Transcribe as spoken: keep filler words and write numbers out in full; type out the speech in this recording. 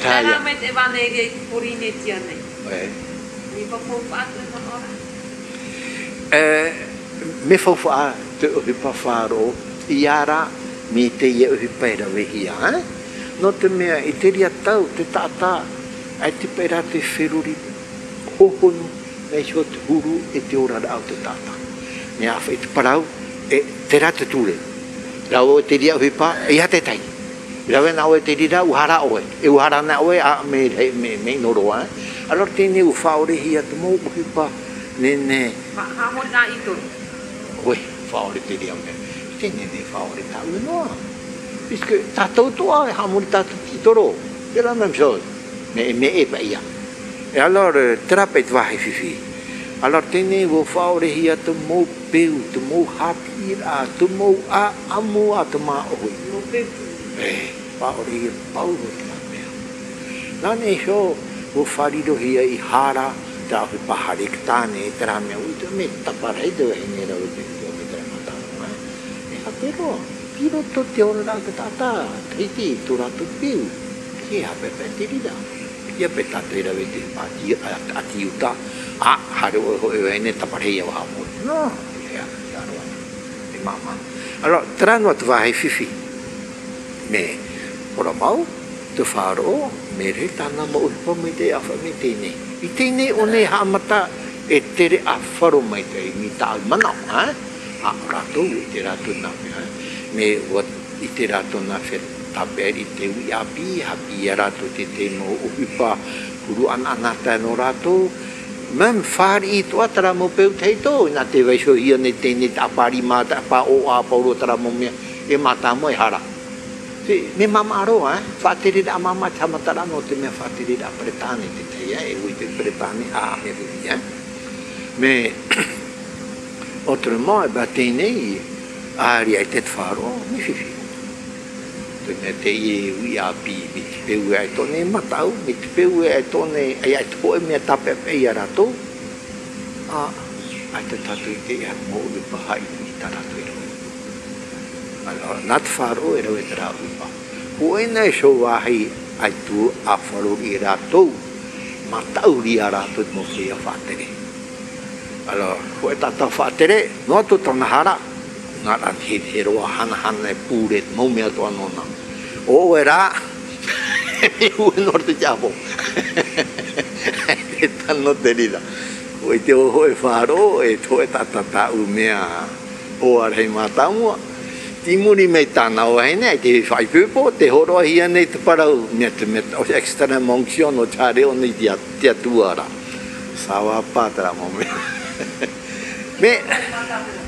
Taya. met evangelie purinetiane. Eh. Mi fa po fatto na ora. Eh, me fofa te uhipa whāro, iara mi te ie uhipa e rawe hia, eh? No te mea, i te ria tau, te tata, ai te pera te whiruri hohonu, nei so te huru e te ora au te tata. Me awha i te parau, e te rata tūre. Rau o te ria uhipa, e ha te tai. Rau e nao e te rira uhara oe, e uhara na oe, a me, me, me noro, eh? Alor tēne u whaore hia te mō uhipa, ne ne. Ma ha mo na ito. Oi, whaore te ria me. Tēne ne whaore ta ue noa. Piske tātou toa e hamuri tātou titoro. Te la même chose. Me me e pa ia. E alor, terape te wahi whiwhi. Alor tēne wo whaore hia te mō peu, te mō hapi ira, te mō a amu a te mā ohi. Mo pe. E, whaore hia pau o te mā mea. Nane so, wo wharido hia i hara, te ahi pahare ki tāne, te rā mea ui, te me taparei te wahi nera o te tua me te rā matano. E hape roa, piro to te ora rā ka tātā, teiti, tō rātou piu, ki hape pe te rira. Ia pe tātou i rawe te ati, ati uta, a, hare o e wahi ne taparei au hamo. No, ia, ia roa, te mama. Alo, te rānua te wahi whiwhi, me, ora mau, te whāro, me re tāna mo uhipa me te awha me tēnei. I tēnei o nei haamata e tere a wharo mai te i tāu manau, eh? A rātou i te rātou nā mea. Me wat i te rātou nā whera tāperi te ui api, hapi i rātou te te mo uhipa huru ananata no rātou. Mam whāri i toa tara mo peu teito, nā te waiso hia ne tēnei tāpari mā tāpā o a pauro tara mo mea, e mā mo e hara. Me mama aroa, eh? Whātere a mama tamatara no te mea whātere a Bretane te te, eh? E ui te Bretane a me rui, eh? Me, o tere mai, ba tēnei, āri ai te whāro, me whiwhi. Te mea te ie ui a pi, me te peu ai tone matau, me te peu ai tone, ai ai tōe mea tape pei a rato. A, ai te tatu i te ia mō ui pahai i ta rato i roi. Alora, nā te whāro e rau e te rā upa. Ko e nei so wahi ai tu a wharo i rātou, ma tauri a rātou mo whia whātere. Alora, ko e tata whātere, noa tu tana hara, ngā rā he he roa hana hana e pūre, mau mea toa nona. O e rā, me ue nor te jāpo. E tano te rira. Ko e te oho e whāro, e to e tata tāu mea o arhei mātamua. Ti muri mei tāna o hei nei, te whaipupo, te horoa hia nei te parau, mea te mea o extra monction o tāre o nei te atuara. Sawa pātara mo mea. Me...